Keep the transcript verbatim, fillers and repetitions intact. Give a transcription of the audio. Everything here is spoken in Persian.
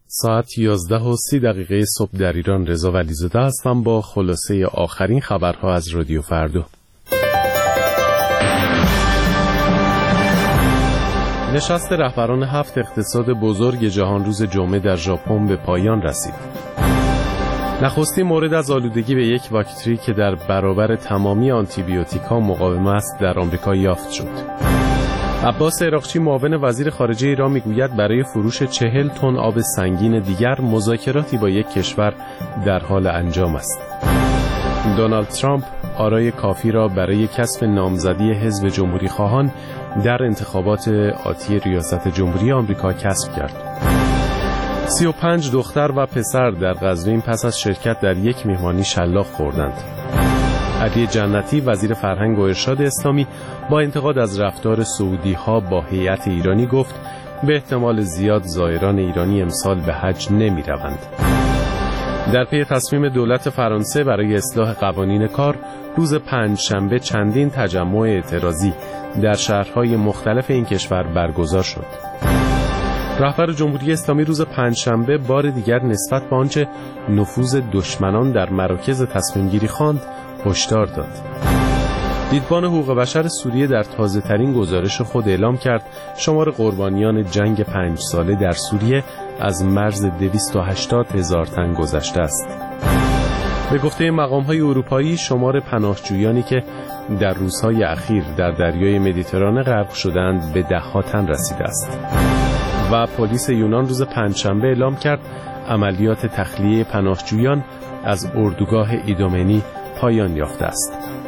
ساعت یازده و سی دقیقه صبح در ایران. رضا ولیزاده هستم با خلاصه آخرین خبرها از رادیو فردا. نشست رهبران هفت اقتصاد بزرگ جهان روز جمعه در ژاپن به پایان رسید. نخستین مورد از آلودگی به یک باکتری که در برابر تمامی آنتیبیوتیک‌ها مقاوم است در آمریکا یافت شد. عباس عراقچی معاون وزیر خارجه ایران میگوید برای فروش چهل تن آب سنگین دیگر مذاکراتی با یک کشور در حال انجام است. دونالد ترامپ آرای کافی را برای کسب نامزدی حزب جمهوری خواهان در انتخابات آتی ریاست جمهوری آمریکا کسب کرد. سی و پنج دختر و پسر در قزوین پس از شرکت در یک مهمانی شلاق خوردند. علی جنتی وزیر فرهنگ و ارشاد اسلامی با انتقاد از رفتار سعودی‌ها با هیئت ایرانی گفت به احتمال زیاد زائران ایرانی امسال به حج نمی‌روند. در پی تصمیم دولت فرانسه برای اصلاح قوانین کار، روز پنجشنبه چندین تجمع اعتراضی در شهرهای مختلف این کشور برگزار شد. رهبر جمهوری اسلامی روز پنجشنبه بار دیگر نسبت به آنچه نفوذ دشمنان در مراکز تصمیم گیری خواند هشدار داد. دیدبان حقوق بشر سوریه در تازه‌ترین گزارش خود اعلام کرد شمار قربانیان جنگ پنج ساله در سوریه از مرز دویست و هشتاد هزار تن گذشته است. به گفته مقام‌های اروپایی شمار پناهجویانی که در روزهای اخیر در دریای مدیترانه غرق شدند به ده‌ها تن رسیده است. و پلیس یونان روز پنجشنبه اعلام کرد عملیات تخلیه پناهجویان از اردوگاه ایدومنی پایان یافته است.